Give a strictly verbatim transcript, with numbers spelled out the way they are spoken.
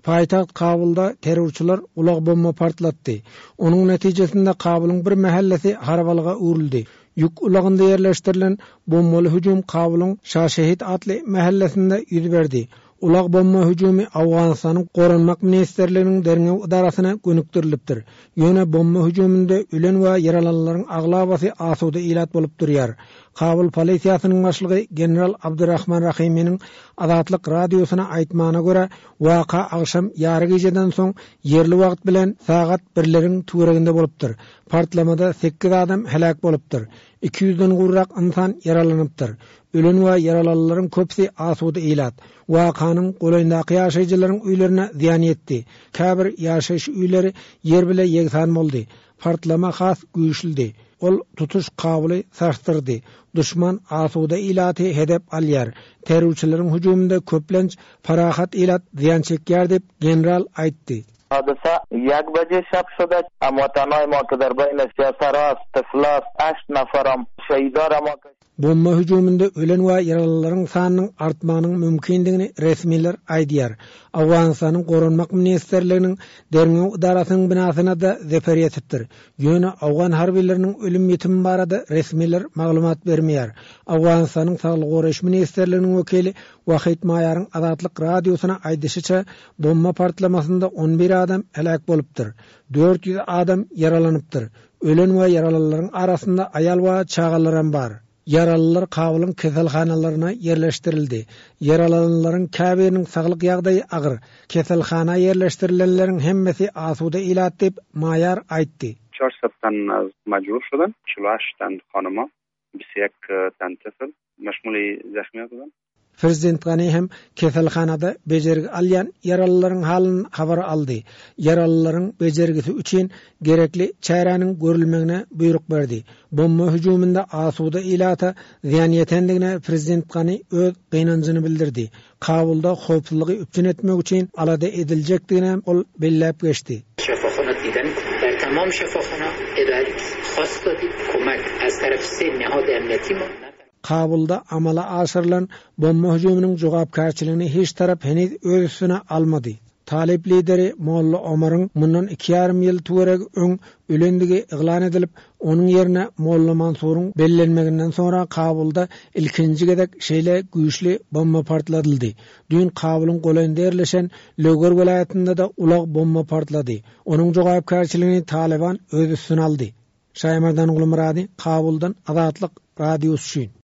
Paytaxt Kabulda terörçüler ulaq bomba partlatdı. Onun neticesinde Kabul'un bir mahallesi harabalığa uğruldu. Yük ulağında yerleştirilen bombalı hücum Kabul'un Şahşehit adlı mahallesinde yüz verdi. Ulaq bomba hücumu Afganistan'ın Qoranmaq Ministerliğinin derneği idarasına gönüktirilipdir. Yöne bomba hücumunda ölen ve yaralananların ağlabası asuda ilat bolup duruyor. Kabul polisiyasının başlığı General Abdurrahman Rahimi'nin Azatlık Radyosu'na aytmağına göre vaka akşam yarı geceden son yerli vakt bilen saat birlerin tuğragında bolupdur. Partlamada sekiz adam helak bolupdur. iki yüzden gurrak insan yaralanıptır. Ölen ve yaralananların köpsi asuda ilat. Vakanın qolayındaki yaşayıcıların üylerine ziyan etti. Kabir yaşayış üyleri yer bile yeksan oldu. Partlama has güçlüdü. Ol tutuş Kabul'u sarstırdı. Düşman asuda ilatı hedef alyar. Terörçülerin hücumunda köplenç farahat ilat ziyan çeker dep general aytdı. Hadisa یک بجه شب شده اما تنهای ما که در بین سیاسراست تفلاس هشت نفرم شهیدار ما Bomba hücumunda ölen ve yaralıların sanının artmanın mümkünlüğünü resmiler aydiyar. Afganistan'ın Qoranmaq Ministerliğinin derneği idarasının binasına da zefer yetiptir. Yöne Afgan harbilerinin ölüm yetimi barada resmiler maglumat vermeyer. Afganistan'ın Sağlık Qoraş Ministerliğinin vekili Vahid Mayar'ın Azatlık Radyosu'na aydışıça bomba partlamasında on bir adam helak boluptur. dört yüz adam yaralanıptır. Ölen ve yaralıların arasında ayal ve çağalaran var. Yaralılar Kabul'un keselxanalarına yerleştirildi. Yaralananların kabirinin sağlık yağdayı ağır. Keselxana yerleştirilenlerin hemmesi asuda ilat dep Mayar aytdı. چهار تن از مجروح شدن، چهل و هشت تن خانما، بیست و یک تن طفل مشمول زخمی بودن. Prezident Gani hem keselxanada becergi alyan yaralıların halini haber aldı. Yaralıların becergisi üçün gerekli çarenin görülmegine buyruk verdi. Bomba hücumunda asuda ilata ziyan yetendigine Prezident Gani öz gıynancını bildirdi. Kabulda hopsuzluğu üpçün etmek için alada edilecektiğine ol bellep geçti. Şefakhana diden در تمام şefakhana اداره خاص دادید کمک از طرف سه نهاد امنیتی ما Kabulda amala aşırılan bomba hücumunun cevapkarçılığını hiç taraf henüz öz üstüne almadı. Talip lideri Molla Omar'ın bundan iki yarım yıl tuğreg ön ölendigi ilan edilip onun yerine Molla Mansur'un bellenmeginden sonra Kabulda ilkinci gedek şeyle güçlü bomba partladıldı. Dün Kabul'un qolayında yerleşen Lögor vilayetinde de ulaq bomba partladı. Onun cevapkarçılığını Taliban öz üstüne aldı. Şaymardan Gulmuradi, Kabul'dan Azatlık Radyosu.